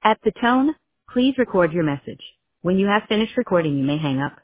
At the tone, please record your message. When you have finished recording, you may hang up.